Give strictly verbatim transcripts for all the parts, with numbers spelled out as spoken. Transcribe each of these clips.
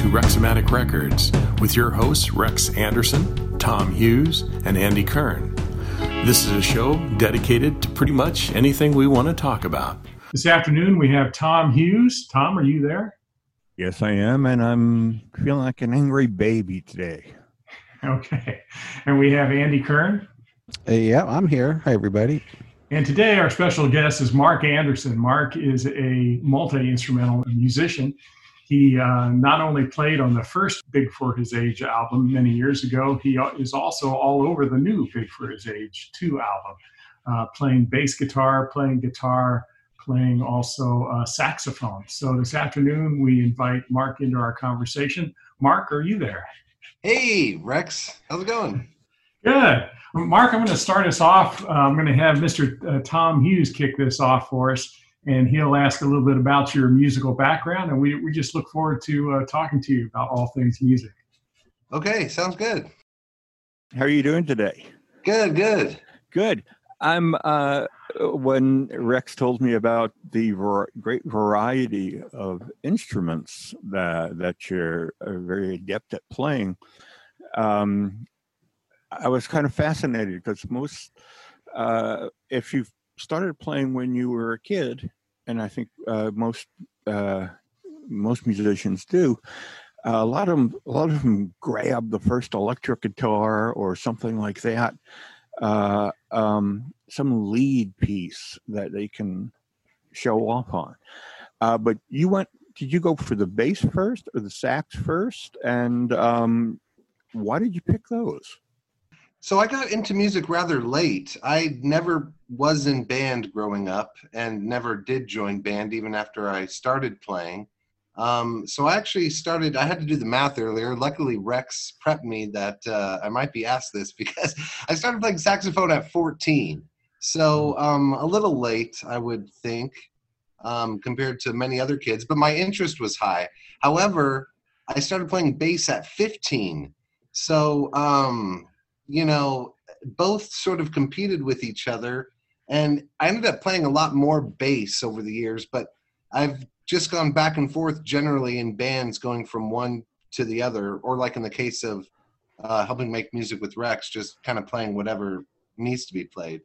Rexomatic Records with your hosts Rex Anderson, Tom Hughes, and Andy Kern. This is a show dedicated to pretty much anything we want to talk about. This afternoon we have Tom Hughes. Tom, are you there? Yes, I am, and I'm feeling like an angry baby today. Okay. And we have Andy Kern. Uh, yeah, I'm here. Hi, everybody. And today our special guest is Mark Anderson. Mark is a multi-instrumental musician. He uh, not only played on the first Big for His Age album many years ago, he is also all over the new Big for His Age two album, uh, playing bass guitar, playing guitar, playing also uh, saxophone. So this afternoon we invite Mark into our conversation. Mark, are you there? Hey, Rex. How's it going? Good. Mark, I'm going to start us off. Uh, I'm going to have Mister Uh, Tom Hughes kick this off for us, and he'll ask a little bit about your musical background, and we, we just look forward to uh, talking to you about all things music. Okay, sounds good. How are you doing today? Good, good. Good. I'm, uh, when Rex told me about the var- great variety of instruments that, that you're very adept at playing, um, I was kind of fascinated because most, uh, if you started playing when you were a kid, and I think uh, most uh, most musicians do, uh, a lot of them, a lot of them grab the first electric guitar or something like that, uh, um, some lead piece that they can show off on. Uh, but you went, did you go for the bass first or the sax first? And um, why did you pick those? So I got into music rather late. I never was in band growing up and never did join band even after I started playing. Um, so I actually started, I had to do the math earlier. Luckily, Rex prepped me that uh, I might be asked this because I started playing saxophone at fourteen. So um, a little late, I would think, um, compared to many other kids, but my interest was high. However, I started playing bass at fifteen. So, um, you know, both sort of competed with each other. And I ended up playing a lot more bass over the years, but I've just gone back and forth generally in bands going from one to the other, or like in the case of uh, helping make music with Rex, just kind of playing whatever needs to be played.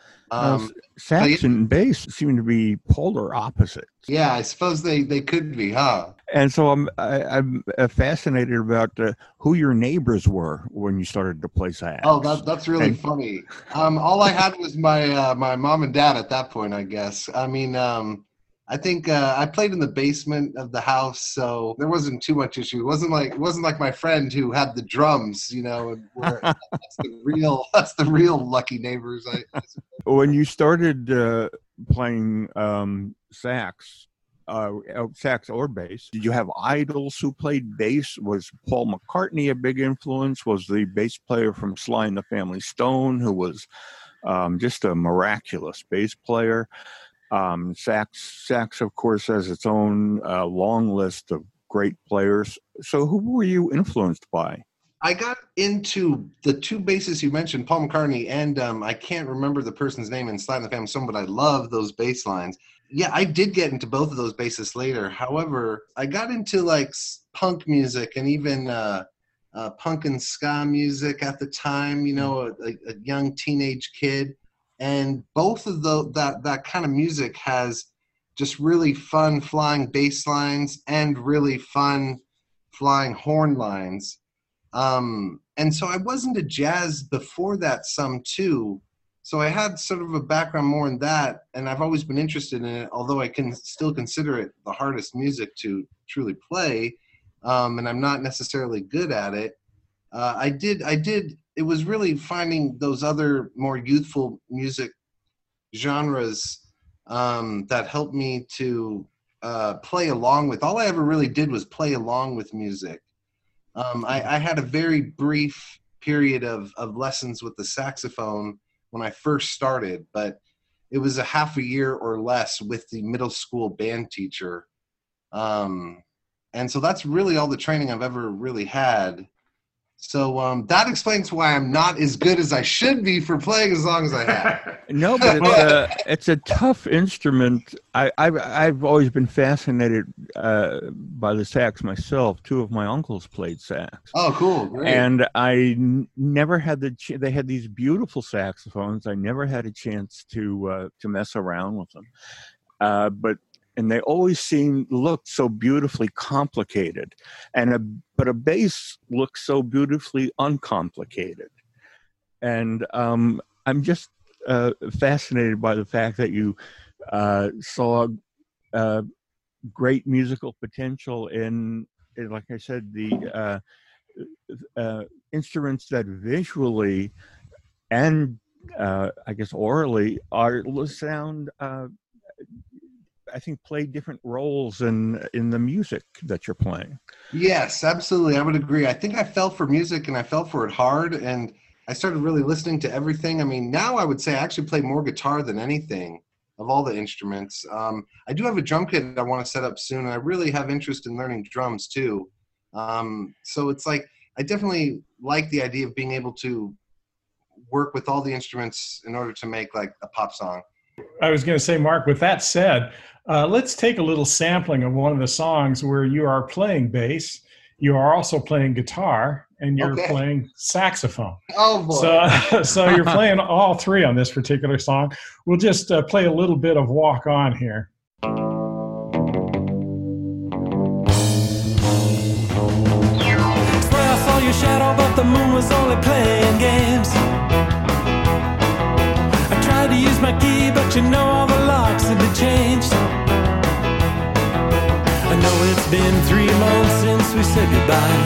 Um, uh, sax and bass seem to be polar opposites. Yeah, I suppose they, they could be, huh? And so I'm I, I'm fascinated about uh, who your neighbors were when you started to play sax. Oh, that, that's really and, funny. Um, all I had was my uh, my mom and dad at that point, I guess. I mean, um, I think uh, I played in the basement of the house, so there wasn't too much issue. It wasn't like it wasn't like my friend who had the drums, you know. Where that's the real that's the real lucky neighbors. I, I when you started uh, playing um, sax. Uh, sax or bass. Did you have idols who played bass? Was Paul McCartney a big influence? Was the bass player from Sly and the Family Stone, who was um, just a miraculous bass player? Um, sax, sax, of course, has its own uh, long list of great players. So who were you influenced by? I got into the two bassists you mentioned, Paul McCartney, and um, I can't remember the person's name in Sly and the Family Stone, but I love those bass lines. Yeah, I did get into both of those bassists later. However, I got into like punk music and even uh, uh, punk and ska music at the time, you know, a, a young teenage kid. And both of the, that, that kind of music has just really fun flying bass lines and really fun flying horn lines. Um, and so I was into jazz before that some too. So I had sort of a background more in that, and I've always been interested in it, although I can still consider it the hardest music to truly play, um, and I'm not necessarily good at it. Uh, I did, I did, it was really finding those other more youthful music genres um, that helped me to uh, play along with. All I ever really did was play along with music. Um, I, I had a very brief period of, of lessons with the saxophone when I first started, but it was a half a year or less with the middle school band teacher. Um, and so that's really all the training I've ever really had. So um, that explains why I'm not as good as I should be for playing as long as I have. No, but it's a it's a tough instrument. I, I've I've always been fascinated uh, by the sax myself. Two of my uncles played sax. Oh, cool! Great. And I n- never had the ch- they had these beautiful saxophones. I never had a chance to uh, to mess around with them, uh, but. And they always seemed looked so beautifully complicated, and a but a bass looks so beautifully uncomplicated. And um, I'm just uh, fascinated by the fact that you uh, saw uh, great musical potential in, in, like I said, the uh, uh, instruments that visually and uh, I guess orally are sound. Uh, I think play different roles in in the music that you're playing. Yes, absolutely. I would agree. I think I fell for music and I fell for it hard, and I started really listening to everything. I mean, now I would say I actually play more guitar than anything of all the instruments. Um, I do have a drum kit I want to set up soon, and I really have interest in learning drums too. Um, so it's like I definitely like the idea of being able to work with all the instruments in order to make like a pop song. I was going to say, Mark, with that said, uh, let's take a little sampling of one of the songs where you are playing bass, you are also playing guitar, and you're Okay. playing saxophone. Oh, boy. So, so you're playing all three on this particular song. We'll just uh, play a little bit of Walk On here. Swear I saw your shadow, but the moon was only playing games. I tried to use my key, but you know all the locks had been changed. I know it's been three months since we said goodbye.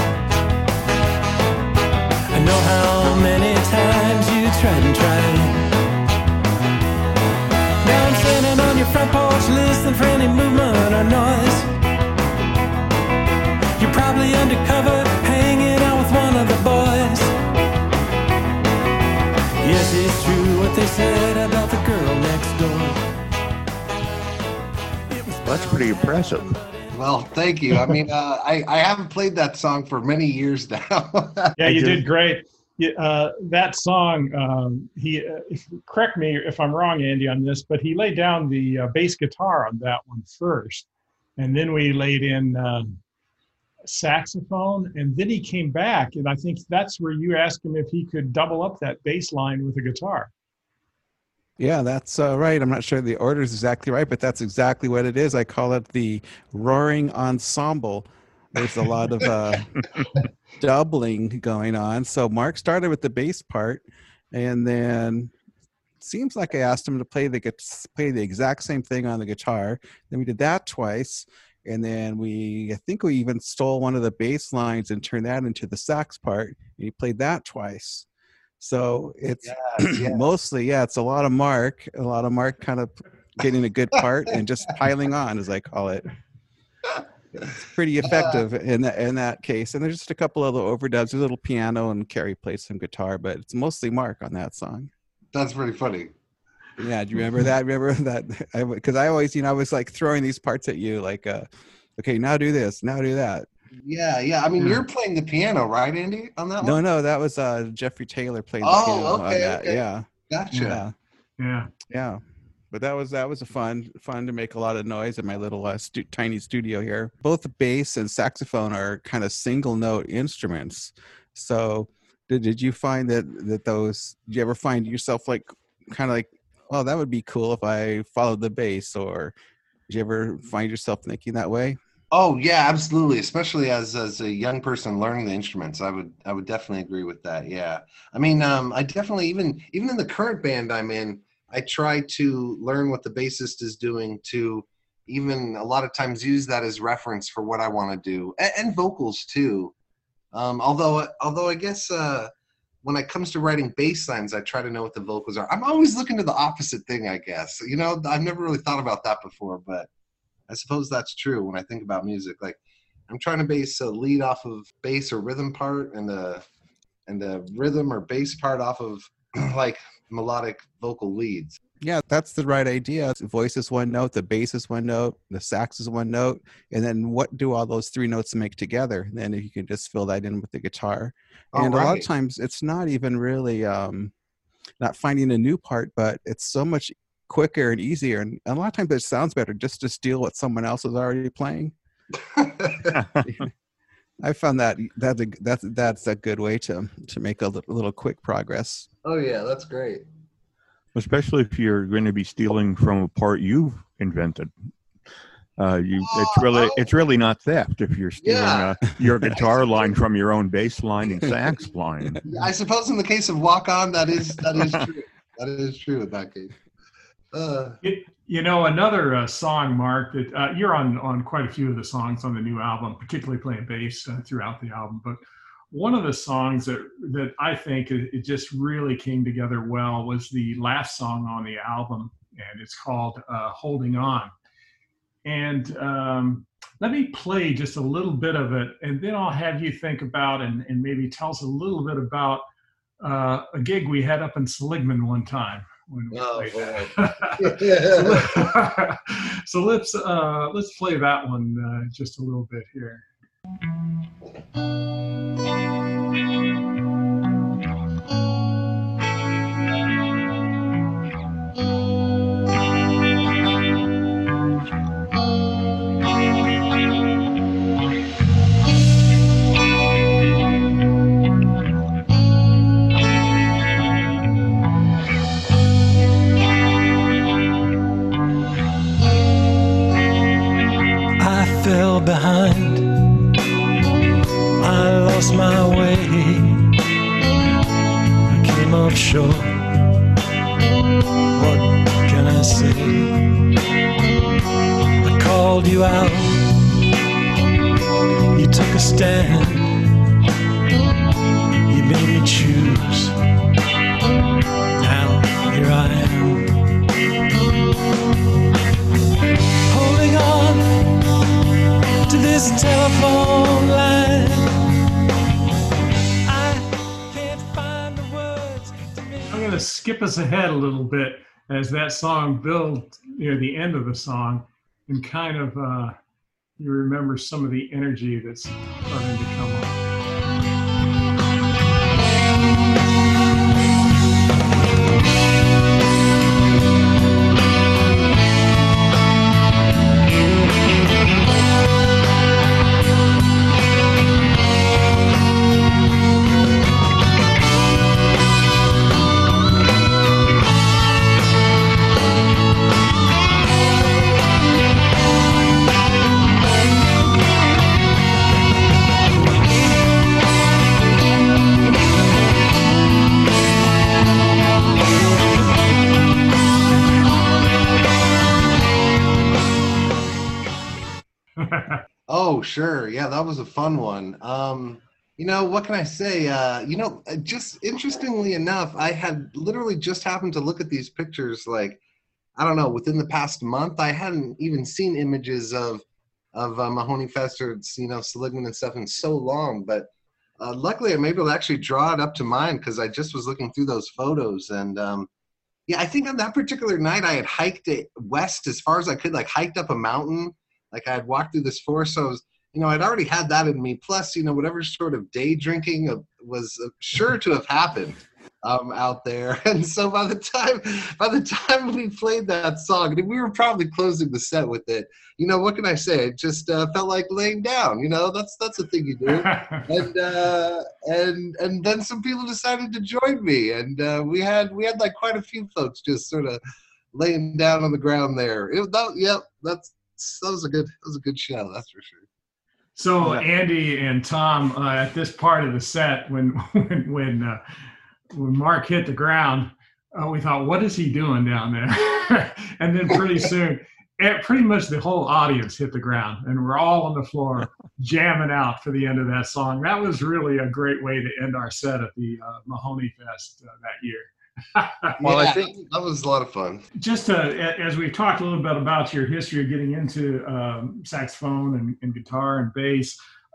I know how many times you tried and tried. Now I'm standing on your front porch listening for any movement or noise. You're probably undercover, hanging out with one of the boys. Yes, it's true what they said about the girl next door. That's pretty impressive. Well, thank you. I mean, uh, I, I haven't played that song for many years now. Yeah, you I did did. great. You- Uh, that song, um, he uh, if, correct me if I'm wrong, Andy, on this, but he laid down the uh, bass guitar on that one first, and then we laid in um, saxophone, and then he came back, and I think that's where you asked him if he could double up that bass line with a guitar. Yeah, that's uh, right. I'm not sure the order is exactly right, but that's exactly what it is. I call it the roaring ensemble. There's a lot of uh, doubling going on. So Mark started with the bass part, and then seems like I asked him to play the gu- play the exact same thing on the guitar. Then we did that twice, and then we I think we even stole one of the bass lines and turned that into the sax part, and he played that twice. So it's Yes, yes. mostly, yeah, it's a lot of Mark, a lot of Mark kind of getting a good part and just piling on, as I call it. It's pretty effective in that in that case. And there's just a couple of little overdubs, there's a little piano, and Carrie plays some guitar, but it's mostly Mark on that song. That's pretty funny. Yeah, do you remember that? Remember that? Because I, I always, you know, I was like throwing these parts at you, like, uh, okay, now do this, now do that. Yeah, yeah. I mean, you're playing the piano, right, Andy, on that No, one? no, that was uh, Jeffrey Taylor playing the Oh, piano on okay, that. okay. Yeah, Gotcha. yeah. Yeah. Yeah, but that was that was a fun fun to make a lot of noise in my little uh, stu- tiny studio here. Both the bass and saxophone are kind of single note instruments. So did, did you find that that those? Did you ever find yourself like kind of like, well, that would be cool if I followed the bass, or did you ever find yourself thinking that way? Oh yeah, absolutely. Especially as as a young person learning the instruments, I would I would definitely agree with that. Yeah, I mean, um, I definitely even even in the current band I'm in, I try to learn what the bassist is doing to even a lot of times use that as reference for what I want to do, and, and vocals too. Um, although although I guess uh, when it comes to writing bass lines, I try to know what the vocals are. I'm always looking to the opposite thing, I guess. You know, I've never really thought about that before, but I suppose that's true when I think about music. Like, I'm trying to base a lead off of bass or rhythm part, and the and the rhythm or bass part off of like melodic vocal leads. Yeah, that's the right idea. The voice is one note, the bass is one note, the sax is one note, and then what do all those three notes make together? And then you can just fill that in with the guitar. And All a lot right. of times it's not even really um, not finding a new part, but it's so much quicker and easier. And a lot of times it sounds better just to steal what someone else is already playing. I found that that's a, that's that's a good way to to make a little, little quick progress. Oh yeah, that's great. Especially if you're going to be stealing from a part you've invented. Uh, you, it's really, Oh. it's really not theft if you're stealing Yeah. uh, your guitar line from your own bass line and sax line. I suppose in the case of Walk On, that is that is true. That is true in that case. Uh, It, you know, another uh, song, Mark, that uh, you're on on quite a few of the songs on the new album, particularly playing bass uh, throughout the album. But one of the songs that that I think it, it just really came together well was the last song on the album, and it's called uh, "Holding On." And um, let me play just a little bit of it, and then I'll have you think about and, and maybe tell us a little bit about uh, a gig we had up in Seligman one time. When we Oh, played boy. that. so, so let's uh, let's play that one uh, just a little bit here. I fell behind. I lost my way. I came up short. What can I say? I called you out. You took a stand. You made me choose. Now here I am. Holding on to this telephone line. I can't find the words to make. I'm going to skip us ahead a little bit as that song builds near the end of the song, and kind of uh, you remember some of the energy that's starting to come up. Oh, sure. Yeah, that was a fun one. Um, you know, what can I say? Uh, you know, uh, just interestingly enough, I had literally just happened to look at these pictures, like, I don't know, within the past month. I hadn't even seen images of of uh, Mahoney Fest or, you know, Seligman and stuff in so long. But uh, luckily, I'm able to actually draw it up to mind because I just was looking through those photos. And um, yeah, I think on that particular night, I had hiked it west as far as I could, like hiked up a mountain. Like I had walked through this forest, so I was, you know, I'd already had that in me. Plus, you know, whatever sort of day drinking uh, was uh, sure to have happened um, out there. And so by the time, by the time we played that song, and we were probably closing the set with it. You know, what can I say? It just uh, felt like laying down. You know, that's that's a thing you do. And uh, and and then some people decided to join me, and uh, we had we had like quite a few folks just sort of laying down on the ground there. It, that, yep, that's. That was a good. That was a good show. That's for sure. So Andy and Tom, uh, at this part of the set, when when when, uh, when Mark hit the ground, uh, we thought, "What is he doing down there?" And then pretty soon, it, pretty much the whole audience hit the ground, and we're all on the floor jamming out for the end of that song. That was really a great way to end our set at the uh, Mahoney Fest uh, that year. Well, yeah, I think that was a lot of fun. Just to, as we've talked a little bit about your history of getting into um, saxophone and, and guitar and bass,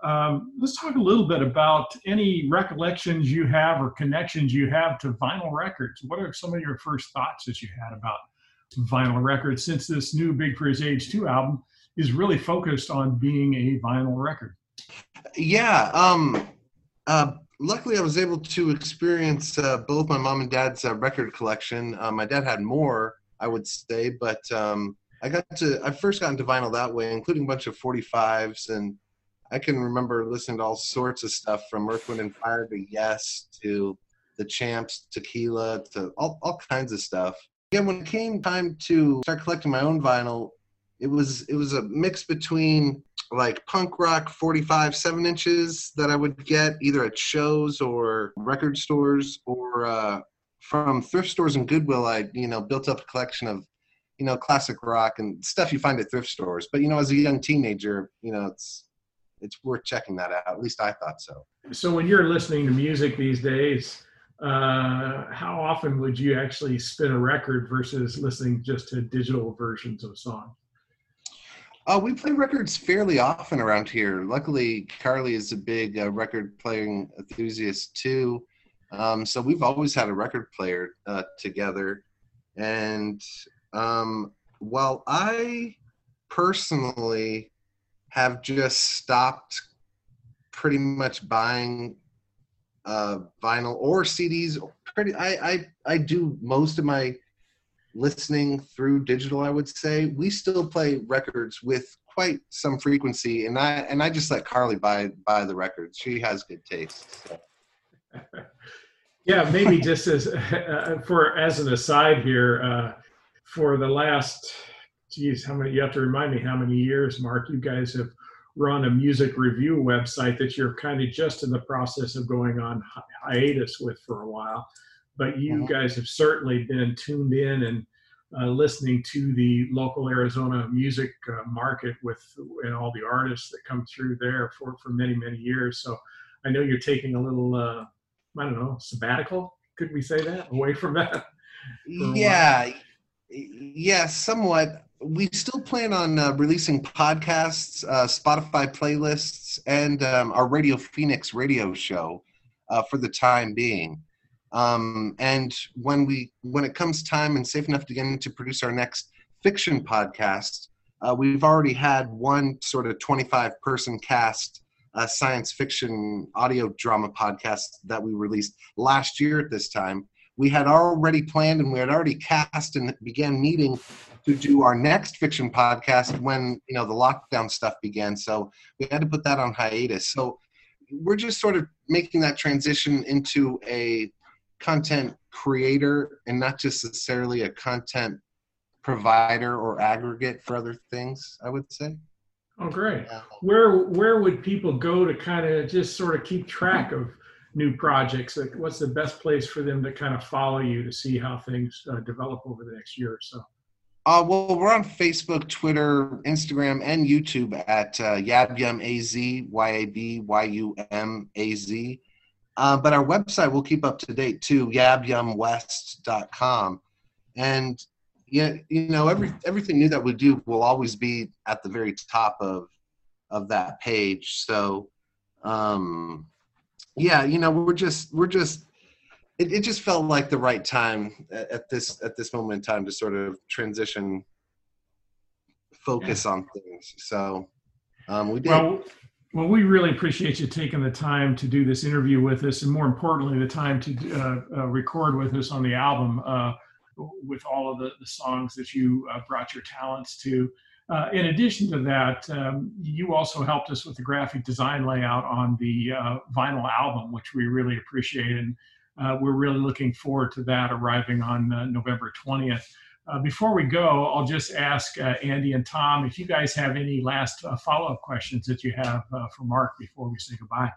um, let's talk a little bit about any recollections you have or connections you have to vinyl records. What are some of your first thoughts that you had about vinyl records, since this new Big for His Age two album is really focused on being a vinyl record? Yeah. Um, uh, luckily, I was able to experience uh, both my mom and dad's uh, record collection. Uh, my dad had more, I would say, but um, I got to, I first got into vinyl that way, including a bunch of forty-fives, and I can remember listening to all sorts of stuff from Earth, Wind and Fire to Yes to the Champs, Tequila, to all, all kinds of stuff. Again, when it came time to start collecting my own vinyl, it was it was a mix between like punk rock forty-five seven inches that I would get either at shows or record stores, or uh, from thrift stores and Goodwill. I you know built up a collection of you know classic rock and stuff you find at thrift stores. But you know, as a young teenager, you know it's it's worth checking that out. At least I thought so. So when you're listening to music these days, uh, how often would you actually spin a record versus listening just to digital versions of songs? Uh, we play records fairly often around here. Luckily, Carly is a big uh, record playing enthusiast too. Um, so we've always had a record player uh, together. And um, while I personally have just stopped pretty much buying uh, vinyl or C Ds, pretty, I, I, I do most of my listening through digital, I would say. We still play records with quite some frequency, and I and I just let Carly buy buy the records. She has good taste. So. Yeah, maybe just as uh, for as an aside here, uh, for the last, geez, how many? You have to remind me how many years, Mark. You guys have run a music review website that you're kind of just in the process of going on hi- hiatus with for a while. But you mm-hmm. guys have certainly been tuned in and uh, listening to the local Arizona music uh, market with and all the artists that come through there for, for many, many years. So I know you're taking a little, uh, I don't know, sabbatical. Could we say that? Away from that? Yeah. Yeah, somewhat. We still plan on uh, releasing podcasts, uh, Spotify playlists, and um, our Radio Phoenix radio show uh, for the time being. Um, and when we when it comes time and safe enough to get in to produce our next fiction podcast, uh, we've already had one sort of twenty-five person cast uh, science fiction audio drama podcast that we released last year at this time. We had already planned and we had already cast and began meeting to do our next fiction podcast when you know the lockdown stuff began. So we had to put that on hiatus. So we're just sort of making that transition into a content creator and not just necessarily a content provider or aggregate for other things, I would say. Oh, great. Where where would people go to kind of just sort of keep track of new projects? Like, what's the best place for them to kind of follow you to see how things uh, develop over the next year or so? Uh, well, we're on Facebook, Twitter, Instagram, and YouTube at uh, YabYumAZ, Y A B Y U M A Z. Uh, but our website will keep up to date too, yab yum west dot com. And yeah, you know, every everything new that we do will always be at the very top of of that page. So um, yeah, you know, we're just we're just it, it just felt like the right time at, at this at this moment in time to sort of transition focus yeah. on things. So um, we did. Well, Well, we really appreciate you taking the time to do this interview with us, and more importantly, the time to uh, uh, record with us on the album uh, with all of the, the songs that you uh, brought your talents to. Uh, in addition to that, um, you also helped us with the graphic design layout on the uh, vinyl album, which we really appreciate, and uh, we're really looking forward to that arriving on uh, November twentieth. Uh, before we go, I'll just ask uh, Andy and Tom if you guys have any last uh, follow-up questions that you have uh, for Mark before we say goodbye.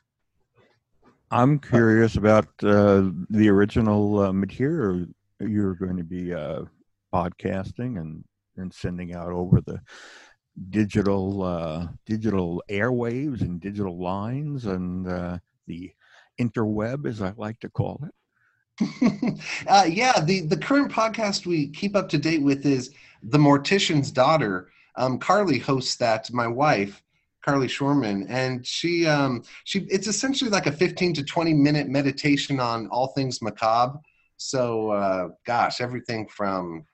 I'm curious about uh, the original uh, material you're going to be uh, podcasting and, and sending out over the digital uh, digital airwaves and digital lines and uh, the interweb, as I like to call it. uh, yeah, the, the current podcast we keep up to date with is The Mortician's Daughter. Um, Carly hosts that, my wife. Carly Shorman, and she um, she it's essentially like a fifteen to twenty minute meditation on all things macabre. So, uh, gosh, everything from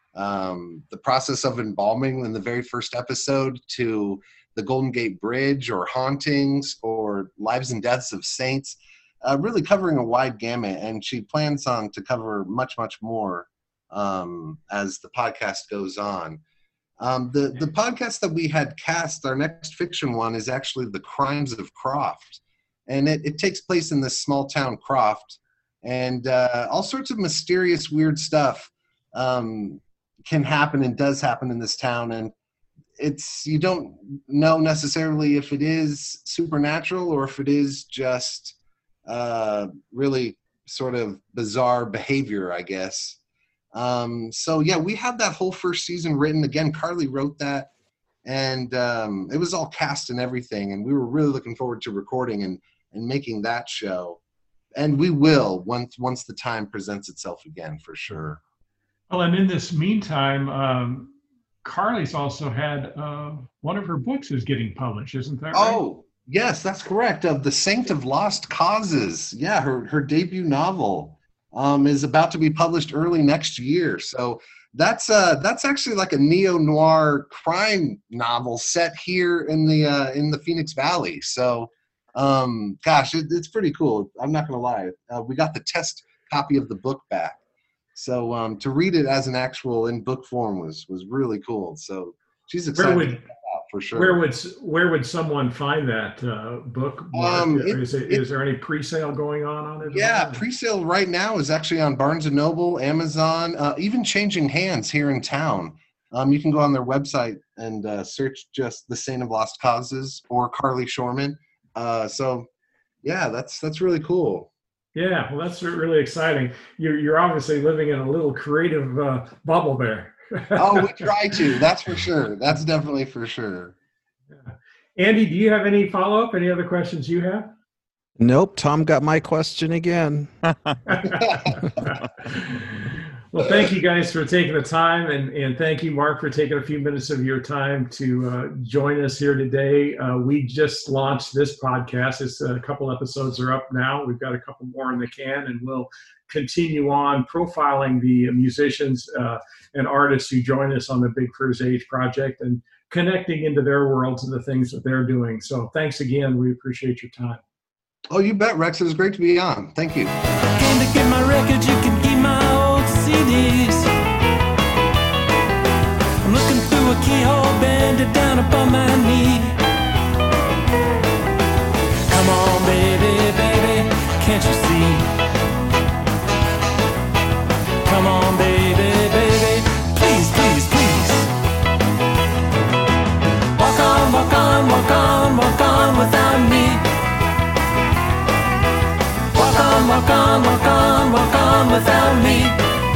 um, the process of embalming in the very first episode to the Golden Gate Bridge, or hauntings, or lives and deaths of saints, uh, really covering a wide gamut. And she plans on to cover much, much more um, as the podcast goes on. Um, the, the podcast that we had cast, our next fiction one, is actually The Crimes of Croft. And it, it takes place in this small town, Croft. And uh, all sorts of mysterious, weird stuff um, can happen and does happen in this town. And it's, you don't know necessarily if it is supernatural or if it is just uh, really sort of bizarre behavior, I guess. Um, so yeah, we had that whole first season written. Again, Carly wrote that, and um, it was all cast and everything. And we were really looking forward to recording and, and making that show. And we will once, once the time presents itself again, for sure. Well, and in this meantime, um, Carly's also had uh, one of her books is getting published, isn't that right? Oh, yes, that's correct. Of The Saint of Lost Causes. Yeah, her, her debut novel. Um, is about to be published early next year. So that's uh, that's actually like a neo-noir crime novel set here in the uh, in the Phoenix Valley. So, um, gosh, it, it's pretty cool. I'm not going to lie. Uh, we got the test copy of the book back. So um, to read it as an actual in book form was was really cool. So she's excited Where would, to get that out, for sure. Where would where would someone find that uh, book? Um, it, is, it, it, is there any pre-sale going on on it? Yeah, pre-sale right now is actually on Barnes and Noble, Amazon, uh, even changing hands here in town. Um, you can go on their website and uh, search just The Saint of Lost Causes or Carly Shorman. Uh, so, yeah, that's that's really cool. Yeah, well, that's really exciting. You're you're obviously living in a little creative uh, bubble there. Oh, we try to. That's for sure. That's definitely for sure. Yeah. Andy, do you have any follow-up? Any other questions you have? Nope. Tom got my question again. Well, thank you guys for taking the time, and, and thank you, Mark, for taking a few minutes of your time to uh, join us here today. Uh, we just launched this podcast. It's a couple episodes are up now. We've got a couple more in the can, and we'll continue on profiling the musicians uh, and artists who join us on the Big for His Age project and connecting into their worlds and the things that they're doing. So thanks again. We appreciate your time. Oh, you bet, Rex. It was great to be on. Thank you. Came to get my records, you can keep my old C Ds. I'm looking through a keyhole, bending down upon my knee. Come on, baby, baby, can't you see? Come on, baby, baby, please, please, please. Walk on, walk on, walk on, walk on without me. Walk on, walk on, walk on, walk on without me.